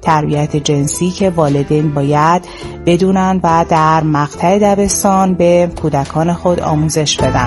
تربیت جنسی که والدین باید بدونن و در مقطع دبستان به کودکان خود آموزش بدن.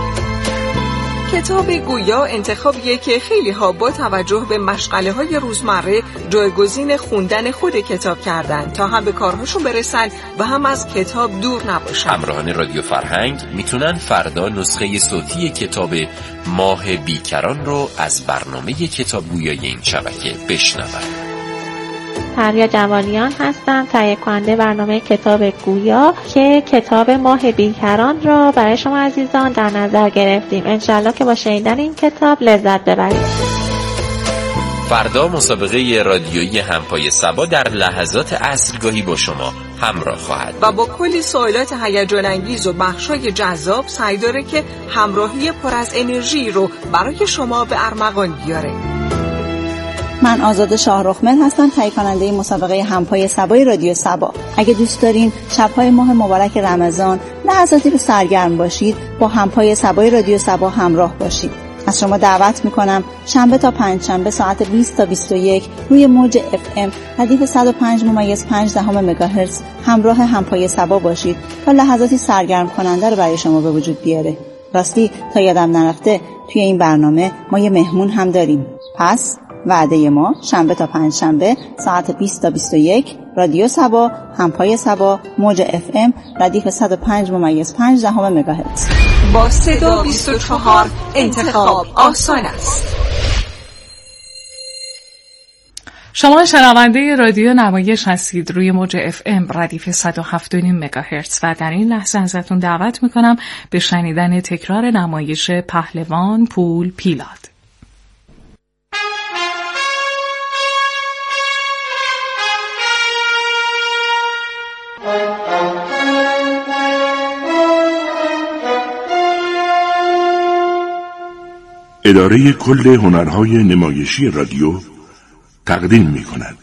کتاب گویا انتخابیه که خیلی ها با توجه به مشغله های روزمره جایگزین خوندن خود کتاب کردن تا هم به کارهاشون برسن و هم از کتاب دور نباشن. همراهان رادیو فرهنگ میتونن فردا نسخه صوتی کتاب ماه بیکران رو از برنامه کتاب گویای این شبکه بشنون. پریا جمالیان هستم، تهیه کننده برنامه کتاب گویا که کتاب ماه بیکران را برای شما عزیزان در نظر گرفتیم. انشالله که با شنیدن این کتاب لذت ببرید. فردا مسابقه رادیویی همپای صبا در لحظات عصرگاهی با شما همراه خواهد و با کلی سوالات هیجان انگیز و بخشای جذاب سعی داره که همراهی پر از انرژی رو برای شما به ارمغان بیاره. من آزاده شاهرخمل هستم، تهیه کننده مسابقه همپای صبای رادیو صبا. اگه دوست دارین شب‌های ماه مبارک رمضان لحظاتی رو سرگرم باشید، با همپای صبای رادیو صبا همراه باشید. از شما دعوت میکنم شنبه تا پنجشنبه ساعت 20 تا 21 روی موج FM ردیف 105.5 مگاهرتز همراه همپای صبا باشید تا لحظاتی سرگرم کننده رو برای شما به وجود بیاره. راستی تا یادم نرفته توی این برنامه ما یه مهمون هم داریم. پس وعده ما شنبه تا پنجشنبه ساعت 20 تا 21 رادیو صبا همپای صبا موج FM ردیف 105.5 مگاهرتز. با صدا 24 انتخاب آسان است. شما شنونده رادیو نمایش هستید روی موج FM ردیف 107.5 مگاهرتز و در این لحظه ازتون دعوت میکنم به شنیدن تکرار نمایش پهلوان پول پیلاد. اداره کل هنرهای نمایشی رادیو تقدیم می‌کند.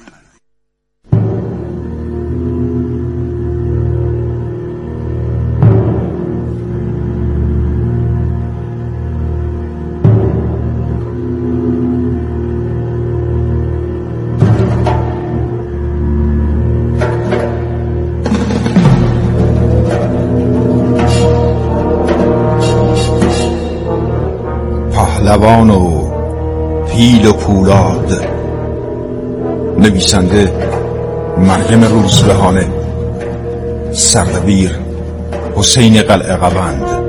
پهلوان و پیل و پولاد، نویسنده مریم روزبهانه، سردبیر حسین قلعه‌قوند.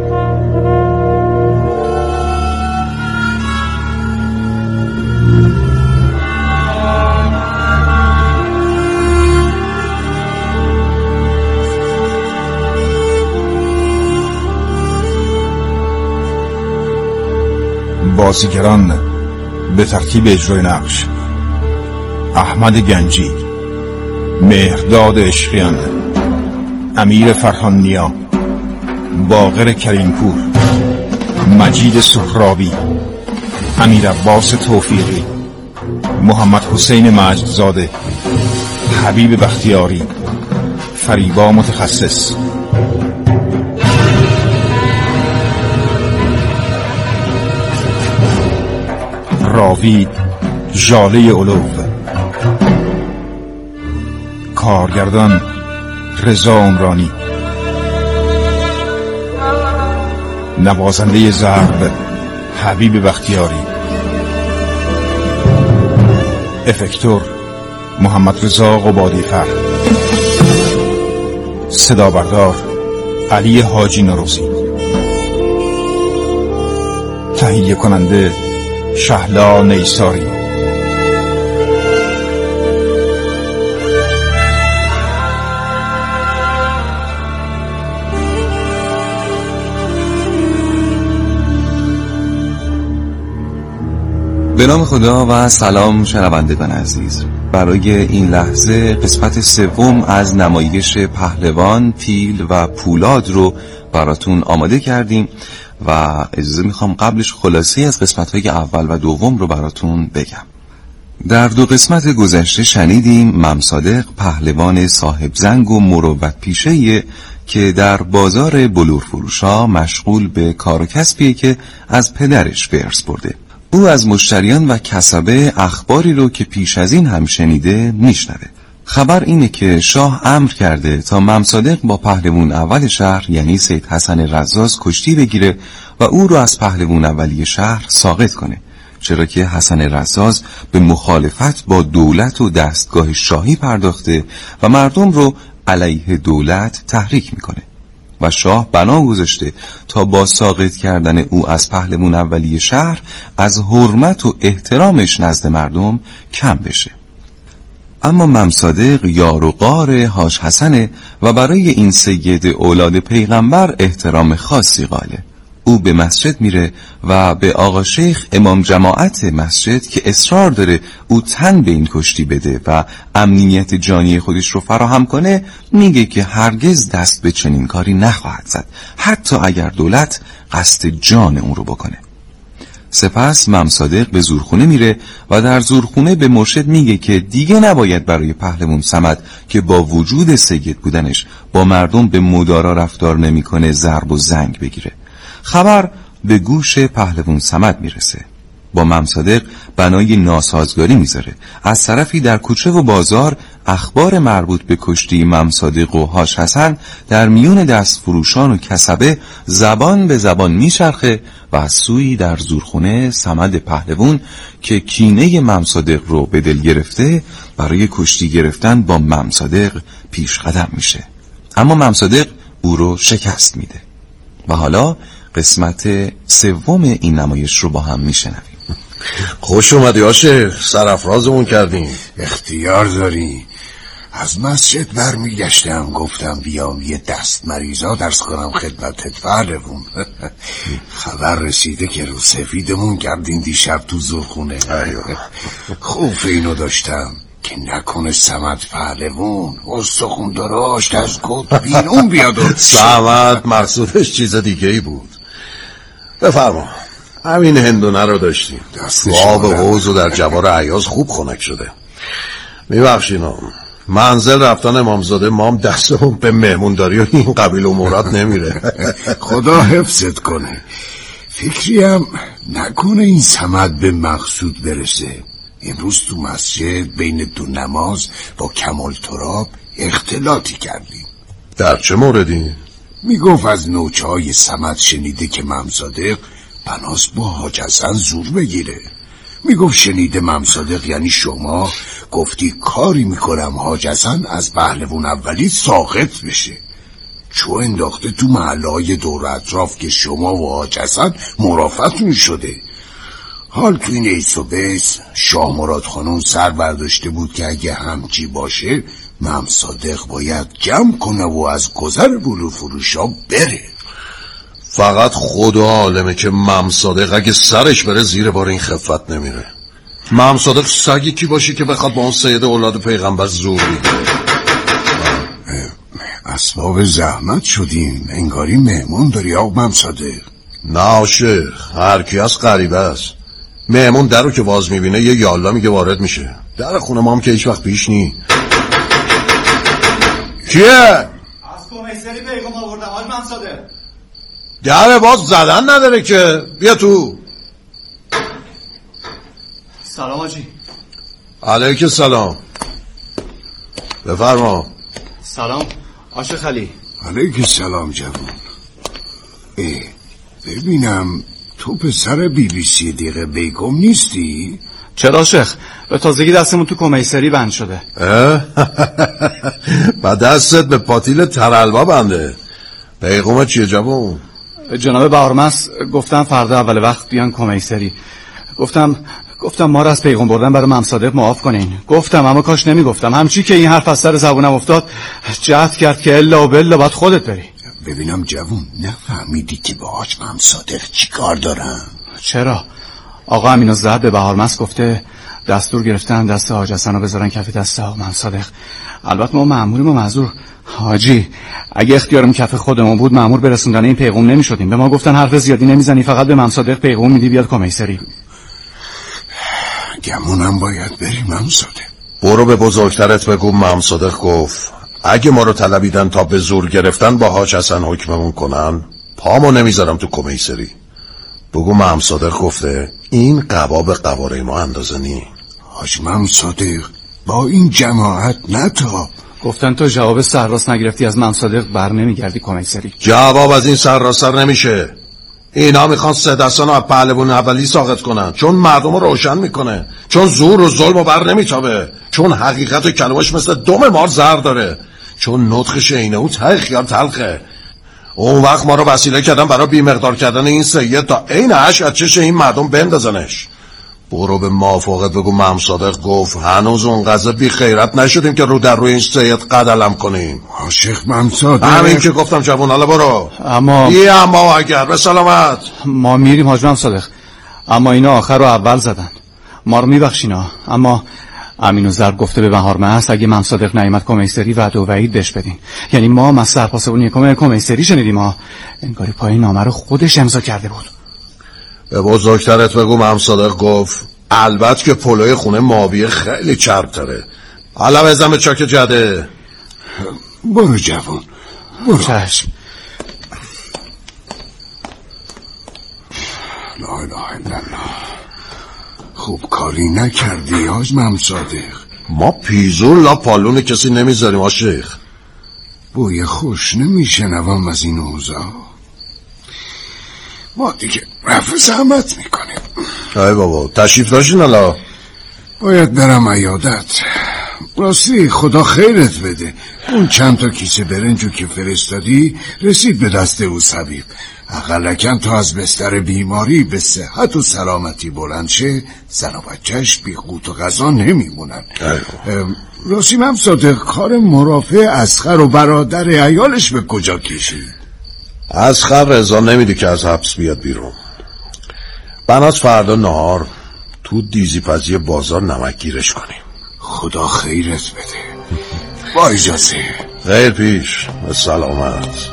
بازیگران به ترتیب اجرای نقش: احمد گنجی، مهرداد عشقیان، امیر فرهان نیا، باقر کریمپور، مجید سهرابی، امیر عباس توفیقی، محمد حسین مجدزاده، حبیب بختیاری، فریبا متخصص. راوی ژاله علوف، کارگردان رضا عمرانی، نوازنده ضرب حبیب بختیاری، افکتور محمد رضا قبادی‌فر، صدا بردار علی حاجی نوروزی، تهیه کننده شهلا نیساری. به نام خدا و سلام شنوندگان عزیز. برای این لحظه قسمت سوم از نمایش پهلوان، پیل و پولاد رو براتون آماده کردیم و اجازه میخوام قبلش خلاصه از قسمت‌های اول و دوم رو براتون بگم. در دو قسمت گذشته شنیدیم ممصادق پهلوان صاحب زنگ و مروت پیشه‌ایه که در بازار بلور فروشا مشغول به کار و کسبیه که از پدرش به ارث برده. او از مشتریان و کسبه اخباری رو که پیش از این هم شنیده میشنوه. خبر اینه که شاه امر کرده تا ممصادق با پهلوان اول شهر یعنی سید حسن رزاز کشتی بگیره و او رو از پهلوان اولی شهر ساقط کنه، چرا که حسن رزاز به مخالفت با دولت و دستگاه شاهی پرداخته و مردم رو علیه دولت تحریک میکنه و شاه بنا گذاشته تا با ساقط کردن او از پهلوان اولی شهر از حرمت و احترامش نزد مردم کم بشه. اما ممصادق یار و غار حاج حسنه و برای این سید اولاد پیغمبر احترام خاصی قائله. او به مسجد میره و به آقا شیخ امام جماعت مسجد که اصرار داره او تن به این کشتی بده و امنیت جانی خودش رو فراهم کنه میگه که هرگز دست به چنین کاری نخواهد زد، حتی اگر دولت قصد جان اون رو بکنه. سپس ممصادق به زورخونه میره و در زورخونه به مرشد میگه که دیگه نباید برای پهلوان صمد که با وجود سید بودنش با مردم به مدارا رفتار نمیکنه ضرب و زنگ بگیره. خبر به گوش پهلوان صمد میرسه. با ممصادق بنای ناسازگاری میذاره. از طرفی در کوچه و بازار اخبار مربوط به کشتی ممصادق و حاج حسن در میون دست فروشان و کسبه زبان به زبان میچرخه و از سوی در زورخونه صمد پهلوان که کینه ممصادق رو به دل گرفته برای کشتی گرفتن با ممصادق پیش قدم میشه، اما ممصادق او رو شکست میده. و حالا قسمت سوم این نمایش رو با هم میشنویم. خوش اومدی عاشق، سرافرازمون کردیم. اختیار داری. از مسجد برمیگشتم گفتم بیام یه دست مریضا درس کنم خدمتت پهلوان. خبر رسیده که رو سفیدمون کردین دیشب تو زورخونه. خوف اینو داشتم که نکنه صمد پهلوان استخون داشت از کت بیرون بیاد. صمد مقصودش چیز دیگه ای بود. بفرما. همین هندونه رو داشتیم. آب حوض و در جوار عیاز خوب خنک شده. میبخشینا منزل رفتن امامزاده مام دستمون به مهمونداری و این قبیل امورات نمیره. خدا حفظت کنه. فکریم نکنه این صمد به مقصود برسه. امروز تو مسجد بین دو نماز با کمال تراب اختلاطی کردیم. در چه موردی؟ میگفت از نوچه های صمد شنیده که ممصادق بناس با حاج حسن زور بگیره. میگفت شنیده ممصادق یعنی شما گفتی کاری میکنم حاج حسن از پهلوان اولی ساقط بشه، چون انداخته تو محلهای دور اطراف که شما و حاج حسن مرافعتون شده. حال تو این ایس و بیس شاه مراد خانون سر برداشته بود که اگه همچی باشه ممصادق باید جمع کنه و از گذر بلو فروشا بره. فقط خدا عالمه که ممصادق اگه سرش بره زیر بار این خفت نمیره. ممصادق سگی کی باشه که بخواد با اون سید اولاد پیغمبر زور بگیره. اسباب زحمت شدیم، انگاری مهمون داری آقا ممصادق. نه عاشق، هر کی از غریبه است. مهمون در رو که باز میبینه یه یالا میگه وارد میشه. در خونه ما هم که هیچ وقت پیش نی. کیه؟ از کمیسری پیغام آوردم حاج ممصادق. در باز زدن نداره که. بیا تو. سلام حاجی. علیک سلام. بفرما. سلام عاشق علی. علیک سلام جوان. ببینم تو پسر BBC دیگه بیگم نیستی؟ چرا عاشق؟ به تازگی دستمون تو کمیسری بند شده. با دستت به پاتیل ترالبا بنده. پیغام چیه جوان؟ جناب بهارمس گفتم فردا اول وقت بیان کمیسری. گفتم ما رو از پیغام بردن برای ممصادق معاف کنین. گفتم اما کاش نمیگفتم. همچی که این حرف از سر زبونم افتاد جهد کرد که الا و بلا باید خودت بری. ببینم جوون نفهمیدی که با حاج ممصادق چی کار دارن؟ چرا؟ آقا امین‌الزهر به بهارمس گفته دستور گرفتن دست حاج حسن رو بذارن کف دست آقا ممصادق. البته ما مأموریم و معذور. حاجی اگه اختیارم کف خودمون بود مأمور برسوندن این پیغام نمیشدیم. به ما گفتن حرف زیادی نمیزنی، فقط به ممصادق پیغام میدی بیاد کمیسری. گمونم باید بریم ممصادق. برو به بزرگترت بگو ممصادق گفت اگه ما رو طلبیدن تا به زور گرفتن با حاج حسن حکممون کنن پامو نمیذارم تو کمیسری. بگو مام صادق گفته این قبا به قواره ما اندازه نی. حاج مام صادق با این جماعت نتاب. گفتن تو جواب سرراست نگرفتی از مام صادق بر نمیگردی کمیسری. جواب از این سرراست نمیشه. اینا میخوان 3 دستانو از پهلوان اولی ساقط کنن، چون مردم رو روشن میکنه، چون زور و ظلم و بر نمیتابه، چون حقیقت و کلمش مثل دم مار زر داره، چون نطخش اینه و ته خیال تلخه. اون وقت ما رو وسیله کردن برای بیمقدار کردن این سید تا این عشق از چش این مردم بندازنش. برو به موافقت بگو مام صادق گفت هنوز اون قضا بی خیرت نشدیم که رو در روی این سید قدلم کنیم. عاشق مام صادق همین که گفتم جوان. حالا برو. اما اگر به سلامت. ما میریم حاج مام صادق، اما اینا آخر رو اول زدن. ما رو میبخشینا، اما امین و ضرب گفته به بهارمست اگه مام صادق نیامد کمیسری وعده و وعید بهش بدین. یعنی ما از سرپاسبون یکم کمیسری شنیدیم ها، انگاری پای نامه رو خودش امضا کرده بود. به بزرگترت بگو مام صادق گفت البته که پلوی خونه ماویه خیلی چرب تره. حالا بزن به چاک جده. برو جوان برو. چشم. لا اله الا الله. خوب کاری نکردی حاج مام صادق. ما پیزور لا پالون کسی نمیذاریم عاشق. بوی خوش نمیشنوم از این اوضاع. ما دیگه رفع زحمت میکنیم. ای بابا تشریف داشتین حالا؟ باید برم عیادت. راستی خدا خیرت بده، اون چند تا کیسه برنجو که فرستادی رسید به دست او طبیب. اقلکن تا از بستر بیماری به صحت و سلامتی بلند شه زن و بچهش بی قوت و غذا نمیمونن. راستی مام صادق کار مرافع اصغر و برادر عیالش به کجا کشید؟ اصغر رضا نمیده که از حبس بیاد بیرون. بناس فردا نهار تو دیزیپزی بازار نمک گیرش کنیم. خدا خیرت بده. با اجازه. خیر پیش. به سلامت.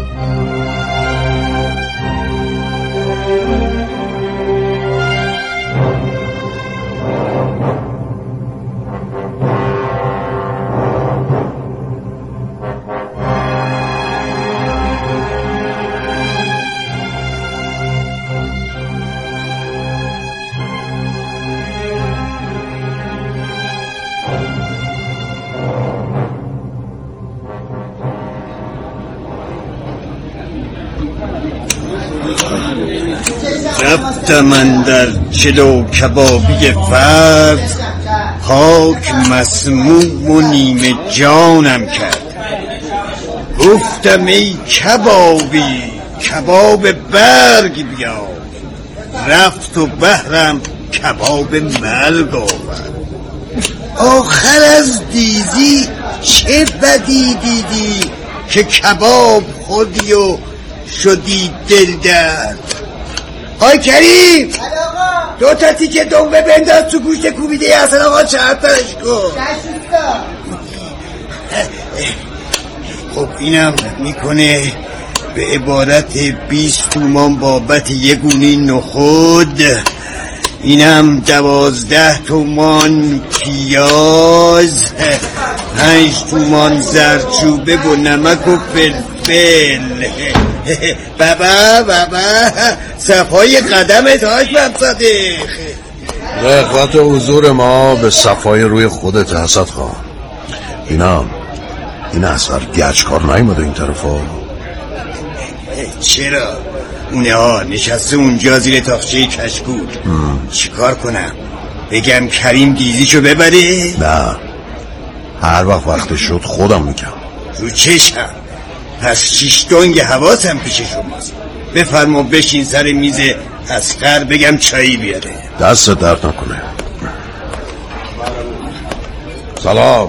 رفتم اندر چلو کبابی فرد، پاک مسموم و نیمه جانم کرد. گفتم ای کبابی کباب برگ بیا، رفت و بهرم کباب مرگ آورد. آخر از دیزی چه بدی دیدی که کباب خودی و شدی دل درد. آی کریم 2 تا تیکه دنبه بنداز تو گوشت کوبیده حسن آقا چهارتاش کن. خب اینم میکنه به عبارت 20 تومان بابت 1 گونی نخود، اینم 12 تومان پیاز، 5 تومان زردچوبه و نمک و فلفل. بابا صفای قدمت حاج مام صادق. رغبت حضور ما به صفای روی خودت حسد خواهم. این اصغر گچکار نیومده این طرفا. چرا؟ اونه ها نشسته اونجا زیر تاقچه کشکول. چیکار کنم؟ بگم کریم دیزیشو ببره؟ نه، هر وقت شد خودم میگم. رو چشم. پس 6 دنگ حواسم پیش شماست. بفرما بشین سر میز اصغر بگم چایی بیاره. دست درد نکنه. سلام.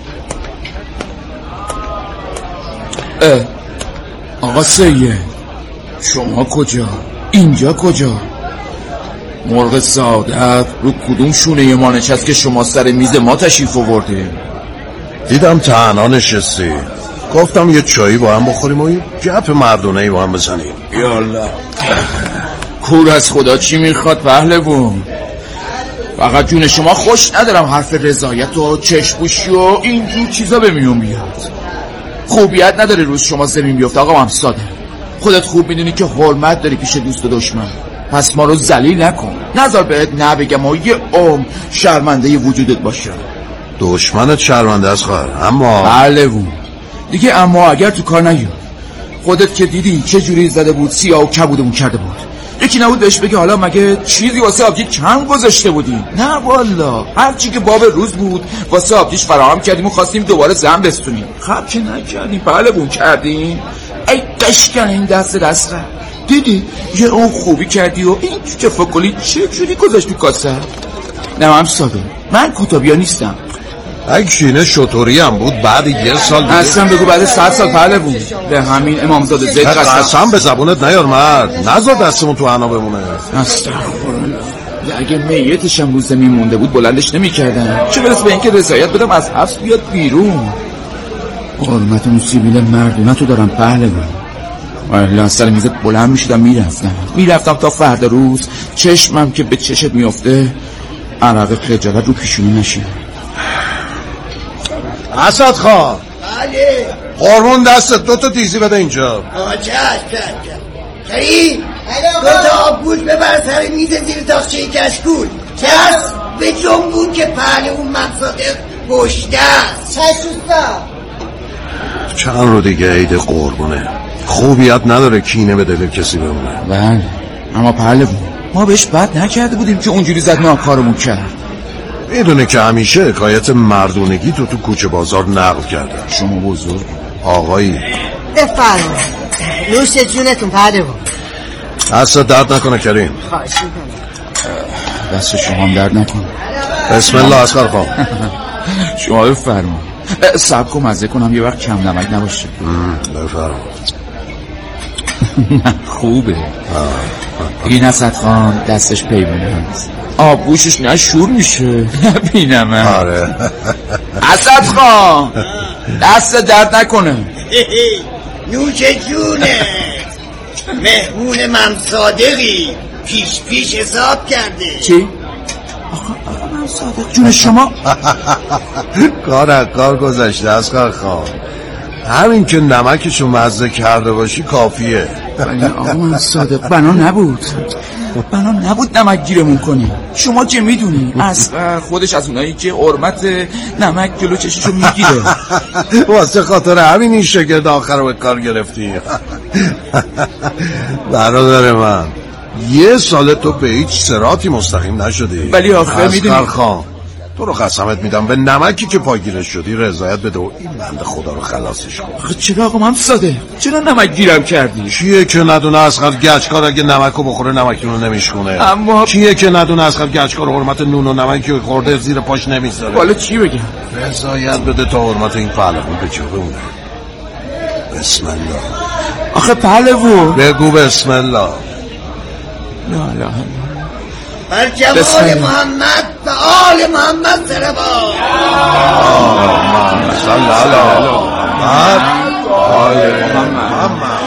آقا سید شما کجا؟ اینجا کجا؟ مرغ سعادت رو کدوم شونه ما نشست که شما سر میز ما تشریف آوردید؟ دیدم تنها نشستی، گفتم یه چایی با هم بخوریم و یه گپ مردونه‌ای با هم بزنیم. یالا کور از خدا چی میخواد پهلوان؟ فقط جون شما خوش ندارم حرف رضایت و چشم‌پوشی و اینجور چیزا به میون بیاد. خوبیت نداره روز شما زمین بیفته آقا مام صادق. خودت خوب میدونی که حرمت داری پیش دوست و دشمن. پس ما رو ذلیل نکن، نذار بهت نبگم و یه شرمنده وجودت باشه. دشمنت شرمنده است خواهر، اما بله دیگه اما اگر تو کار نیاد. خودت که دیدی چه جوری زده بود، سیاه و کبودمون کرده بود. یکی نبود بهش بگه حالا مگه چیزی واسه آبجی کم گذاشته بودی؟ نه والا، هر چی که باب روز بود واسه آبجیش فراهم کردیم و خواستیم دوباره زن بستونیم. خب که نکردیم، بله بون کردیم. ای قشنگ این دست را دیدی یه اون خوبی کردی و این که فکلی چه جوری گذاشت تو کاسه. نه من ساده، من کتابیا نیستم. اگه شینه شطوری هم بود بعد یه سال دیگه اصلا بگو بعد 100 سال پهله بود. به همین امامزاده زید قسم به زبونت نیار مرد، نذار دستمون تو حنا بمونه. استغفرالله، اگه میتش هم رو زمین مونده بود بلندش نمی‌کردن، چه برسه به اینکه رضایت بدم از حبس بیاد بیرون. حرمت اون سیبیل مردونتو دارم پهلوان. والا از سر میزت بلند میشدم میرفتم تا فردا روز چشمم که به چشت میافته عرق خجالت رو پیشونی نشه. اسد خان، بله قربون دستت 2 تیزی بده اینجا. چشم کریم، 2 آبگوش ببر سر میز زیر تاقچه کشکول. چشم به جنبون که پهلوان مقصادق گشته است. چند رو دیگه عید قربونه، خوبیت نداره کینه به دل کسی بمونه. بله اما پهلوان ما بهش بد نکرده بودیم که اونجوری زد ناکارمون کرد. میدونه که همیشه حکایت مردونگی تو کوچه بازار نقل کرده. شما بزرگ آقایی بفرمایید. نوش جونتون پهلوان. دست درد نکنه کریم. خواهش میکنم. دست شما هم درد نکنه. بسم الله اسقر خان. شما بفرمایید. صبر کن مزه کنم یه وقت کم نمک نباشه. بفرمایید. خوبه. این اسد خان دستش پیمونه هست، آبگوشش نه شور میشه بینم. آره اسد خان دست درد نکنه. نوش جونه مهمون ممصادقی پیش حساب کرده. چی؟ آقا ممصادق جون شما کار گذشته اسقر خان، همین که نمکشو مزه کرده باشی کافیه. آقا ممصادق بنا نبود نمک گیرمون کنی. شما که میدونی از خودش از اونایی که حرمت نمک جلو چشیشو میگیره. واسه خاطر همین این شگرد آخر رو به کار گرفتی. برادر من یه سال تو به هیچ صراطی مستقیم نشدی، ولی آخر میدونی خان تو رو قسمت میدم به نمکی که پاگیرش شدی رضایت بده و این بنده خدا رو خلاصش کن. چرا آقا ممصادق چرا نمک گیرم کردی؟ چیه که ندونه اسقر گچکار اگه نمکو بخوره نمکینو نمیشکونه. اما چیه که ندونه اسقر گچکار حرمت نون و نمکی خورده زیر پاش نمیذاره. حالا چی بگم؟ رضایت بده تا حرمت این پهلوان به جا بمونه. بسم الله. آخه پهلوان بگو بسم الله. لا بر جمال محمد و آل محمد صلوات. اللهم صل علی محمد و آل محمد.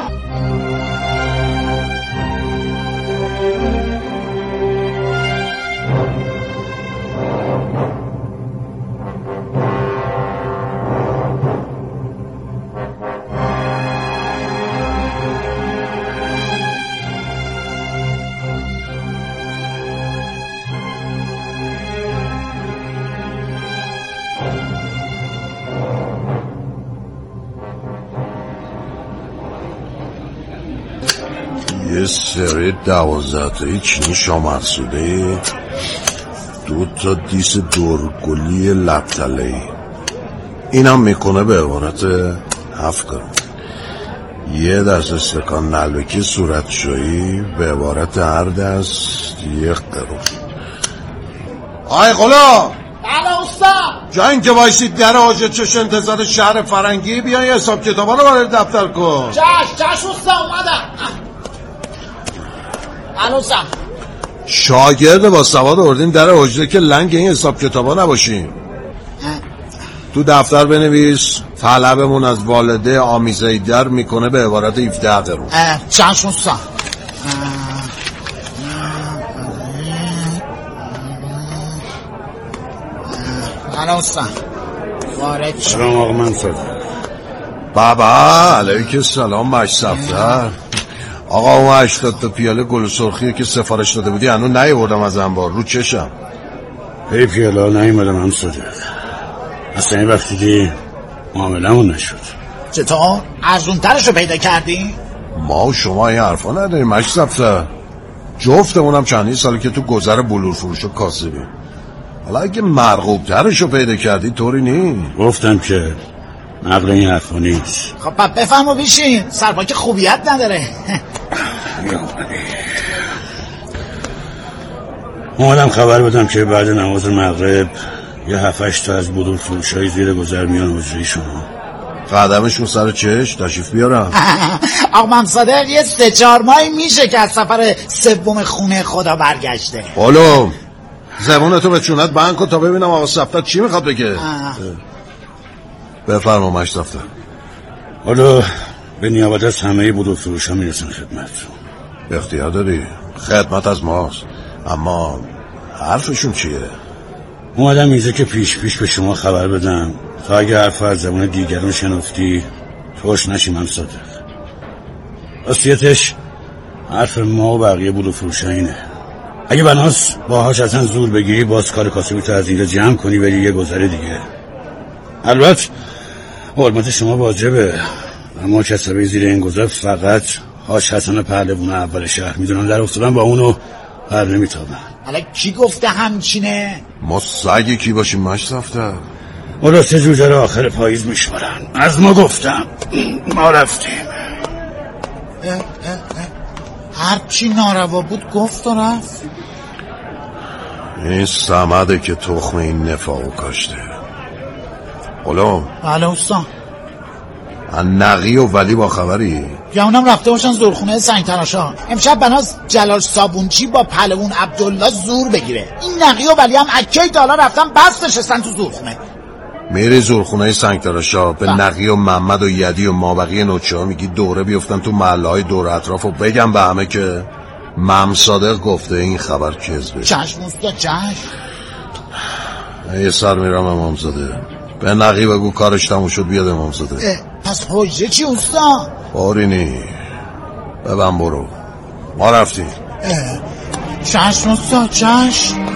یه سری 12 تایی چینی شامرسوده، 2 دیس دورگلی لبتلهی، این هم میکنه به عبارت 7 گرم. 1 دست استکان نلبکی صورتشویی به عبارت هر دست 1 گرم. آی غلام بله استاد. جا این که بایستید در حاجت چش انتظار شهر فرنگی بیایی حساب کتابا رو برای دفتر کن. چش استاد اومدم. هنوزم شاگرد با سواد آوردین در حجره که لنگ این حساب کتابا نباشیم. تو دفتر بنویس طلبمون از والده آمیزه در میکنه به عبارت 17 قرون. چند استاد. استاد وارد شد. سلام آقا منصور. بابا علیک السلام مشصفتر. آقا اون 80 تا پیاله گل سرخیه که سفارش داده بودی هنوز نیاوردم از انبار، رو چشم. ای پیاله نیومدم هم صادق. اصلا این وقتی دی معاملمون نشد. چطور؟ ارزونترشو پیدا کردی؟ ما و شما این حرفا نداریم مشرفته. جفتمونم چندین ساله که تو گذر بلور فروش و کاسبیم. حالا اگه مرغوب ترشو پیدا کردی طوری نی. گفتم که نقل این حرفا نیست. خب بفهم و بیشین، سرپاک خوبیت نداره. اومدم خبر بدم که بعد نماز مغرب یه 7-8 تا از بلور فروشای زیر گذر میان حجره شما. قدمشون سر چش تشریف بیارم. آقا صادق یه 3-4 ماهی میشه که از سفر سوم خونه خدا برگشته. حالا زبونتو به چونت بند کن تا ببینم آقا صفتر چی میخواد بگه. بفرما مشرفته. حالا به نیابت از همه بلور فروش ها میرسن خدمت. اختیار داری، خدمت از ماست. اما حرفشون چیه؟ اومدم اینجا که پیش به شما خبر بدم تا اگه حرف از زبان دیگرون شنفتی توش نشیم هم صادق. راستیتش حرف ما و بقیه بلور فروش اینه. اگه بناس باهاش اصلا زور بگیری باز کار کاسبی تو از اینجا جمع کنی بری یه گذره دیگه. البته حرمت شما واجبه، اما کسبه زیر این گذر فقط هاش حسن پهلوان اول شهر میدونن در افتادن با اونو بر نمیتابن. حالا کی گفته همچینه؟ ما سگی کی باشیم مشرفته؟ ما را 3 جوجه را آخر پاییز میشمارن. از ما گفتم ما رفتیم. هر چی ناروا بود گفت و رفت. این سمده که تخم این نفاقو کاشته. غلام. بله استان. نقی و ولی با خبری؟ یا اونم رفته باشن زورخونه سنگ تراشا. امشب بناز جلال صابونچی با پهلوان عبدالله زور بگیره. این نقی و ولی هم اکی تالا رفتن بس نشستن تو زورخونه. میری زورخونه سنگ تراشا به نقی و محمد و یدی و مابقی نوچه ها میگی دوره بیفتن تو محله های دور اطراف و بگم به همه که مم صادق گفته این خبر کذبه. چشم استا چشم. یه سر میرم امامزاده. به نقی بگو کارش تموم شد بیاد امامزاده. پس حجه چی استا؟ بارینی ببن برو ما رفتیم. چشم استا چشم.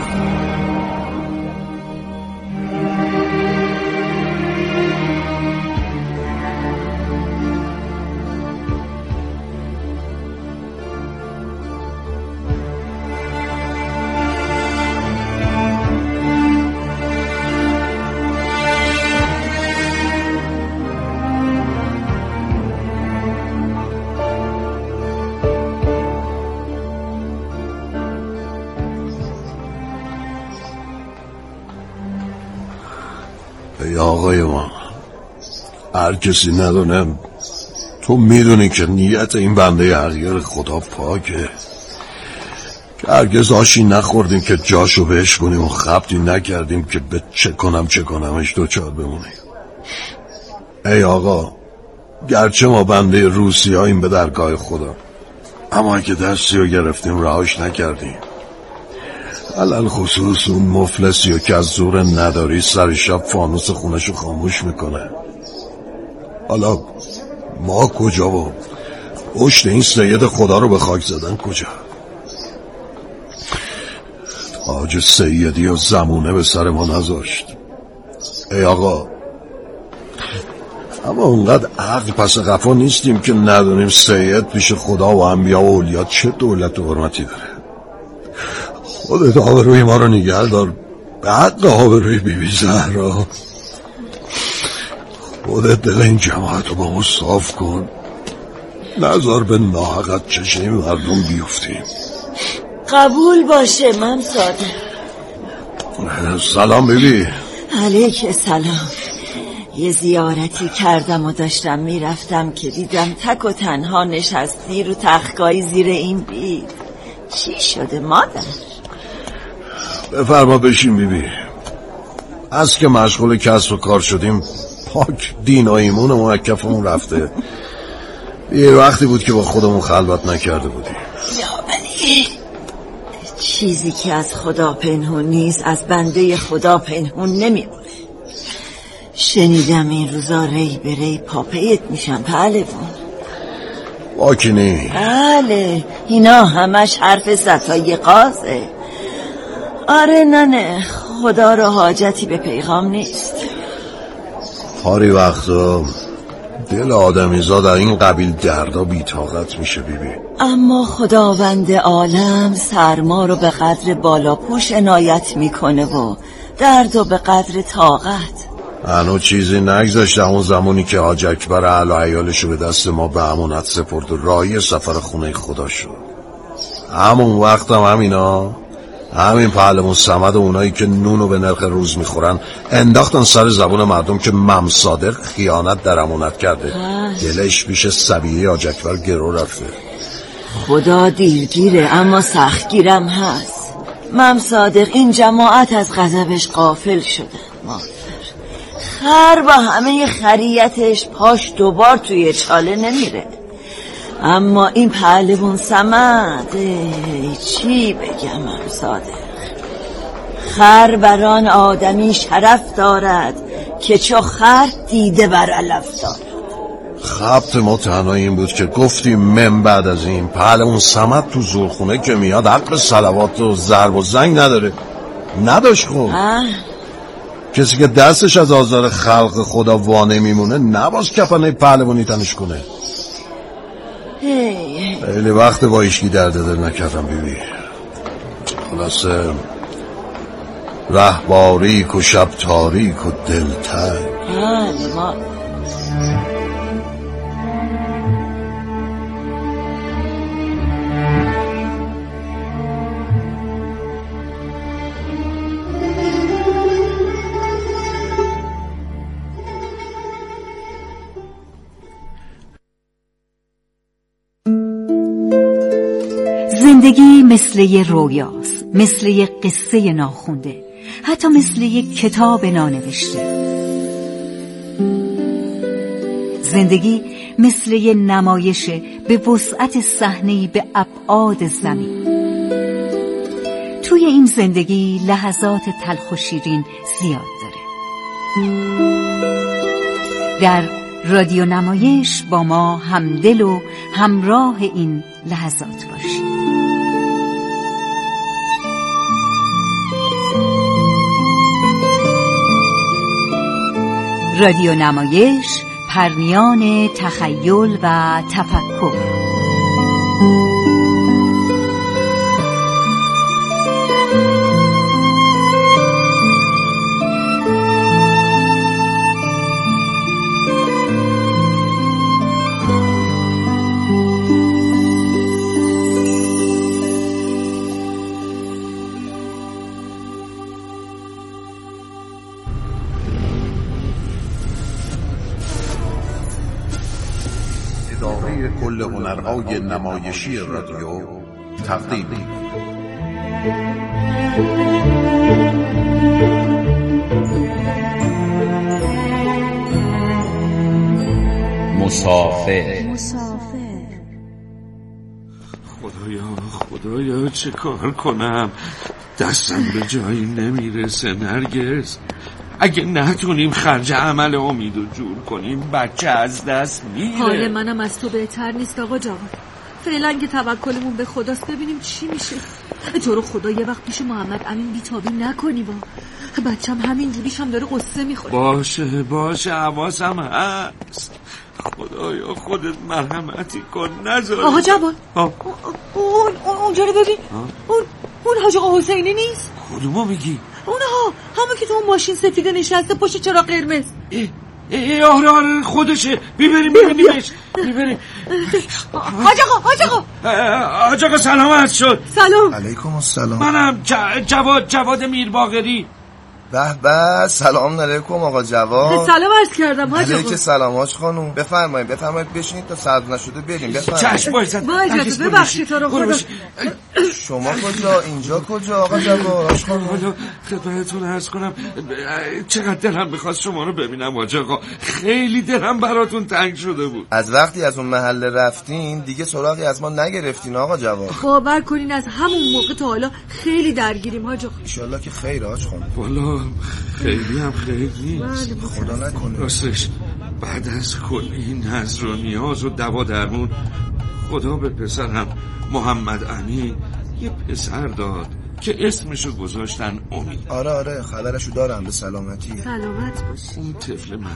ای آقای ما، هر کسی ندونه تو میدونی که نیت این بنده اغیار خدا پاکه، که هرگز آشی نخوردیم که جاشو بهش کنیم و خبتی نکردیم که به چه کنمش دوچار بمونیم. ای آقا، گرچه ما بنده روسی هاییم به درگاه خدا، اما که دستی رو گرفتیم رهاش نکردیم. علل خصوص اون مفلسی که از زور نداری سر شب فانوس خونشو خاموش میکنه. حالا ما کجا و پشت این سید خدا رو به خاک زدن کجا؟ تاج سیدی و زمونه به سر ما نذاشت. ای آقا، اما اونقدر عقل پس قفا نیستیم که ندونیم سید پیش خدا و انبیا و اولیا چه دولت و حرمتی داره. خودت آبروی ما رو نگه دار، به حق آبروی بیبی زهرا. خودت دل این جماعت رو با ما صاف کن، نذار به ناحقت چشم مردم بیفتیم. قبول باشه مم صادق. سلام بیبی. علیک سلام. یه زیارتی کردم و داشتم میرفتم که دیدم تک و تنها نشستی رو تختگاهی زیر این بید. چی شده مادر؟ بفرما بشین بیبی. از که مشغول کسب و کار شدیم پاک دین و ایمون موکفمون رفته. یه وقتی بود که با خودمون خلوت نکرده بودیم. یابنی چیزی که از خدا پنهون نیست از بنده خدا پنهون نمیمونه. شنیدم این روزا ری به ری پاپیت میشن پهلوان. واکنی؟ بله، اینا همش حرف ستای قازه. آره ننه، خدا رو حاجتی به پیغام نیست. پاری وقتا دل آدمیزاد در این قبیل دردا بی‌طاقت میشه بیبی. اما خداوند عالم سرما رو به قدر بالاپوش عنایت میکنه و درد و به قدر طاقت. هنو چیزی نگذاشته اون زمانی که حاج اکبر اهل و عیالشو به دست ما به امانت سپرد و راهی سفر خونه خدا شد. همون وقت هم همینا، همین پهلوان صمد و اونایی که نونو به نرخ روز میخورن انداختن سر زبون مردم که مم صادق خیانت در امانت کرده. دلش پیش صبیه حاج اکبر گرو رفته. خدا دیرگیره اما سختگیرم هست. مم صادق این جماعت از غضبش غافل شدن. خر با همه خریتش پاش دوبار توی چاله نمیره. اما این پهلوان صمد چی بگم مم صادق، خر بران آدمی شرف دارد که چو خر دیده بر علف دارد. خبت ما تنها این بود که گفتیم من بعد از این پهلوان صمد تو زورخونه که میاد حق صلوات و ضرب و زنگ نداره. نداشت خب کسی که دستش از آزار خلق خدا وانه میمونه نباز کفنه پهلوانی تنش کنه. خیلی وقت با ایشکی درد دل نکردم بیبی. خلاصه ره باریک و شب تاریک و دلتنگ. زندگی مثل یه رویاست، مثل یه قصه ناخونده، حتی مثل یه کتاب نانوشته. زندگی مثل یه نمایش به وسعت صحنه‌ای به ابعاد زمین. توی این زندگی لحظات تلخ و شیرین زیاد داره. در رادیو نمایش با ما همدل و همراه این لحظات باشید. رادیو نمایش، پرمیان تخیل و تفکر. اداره کل هنرهای نمایشی رادیو تقدیم مسافر. خدایا چه کار کنم؟ دستم به جایی نمیرسه نرگس. اگه نتونیم خرج عمل امیدو جور کنیم بچه از دست میره. حال منم از تو بهتر نیست آقا جوان. فعلا که توکلمون به خداست، ببینیم چی میشه. تو رو خدا یه وقت پیش محمد امین بیتابی نکنی با بچم همین جوریش هم داره قصه میخوره. باشه حواسم هست. خدایا خودت مرحمتی کن نذار. آقا جوان اونجا رو ببین. اون حاج آقا حسینی نیست؟ کدومو میگی؟ اونها همه که تو اون ماشین سفیده نشسته پشت چراغ قرمز. آره خودشه. ببینیمش. حاج آقا سلامت شد. سلام. علیکم السلام. منم جواد میرباقری. به سلام علیکم آقا جواد. سلام عرض کردم حاج آقا. علیکم سلام حاج خانم. بفرمایید بشینید تا سرد نشده بریم. بفرمایید. چشم وایساد. ببخشید تو رو خدا. شما کجا؟ اینجا کجا آقا جواد؟ حاج خانم خدمتتون عرض کنم چقدر دلم می‌خواست شما رو ببینم حاج آقا. خیلی دلم براتون تنگ شده بود. از وقتی از اون محله رفتین دیگه سراغی از ما نگرفتین آقا جواد. باور کنین از همون موقع تا حالا خیلی درگیریم حاج آقا. ان شاءالله که خیر حاج خانم. والا خیلی هم خیر نیست. خدا نکنه. راستش بعد از کل این نذر و نیاز و دوا درمون خدا به پسرم محمد امین یه پسر داد که اسمشو گذاشتن امید. آره خبرشو دارم، به سلامتی. سلامت باشی. اون طفل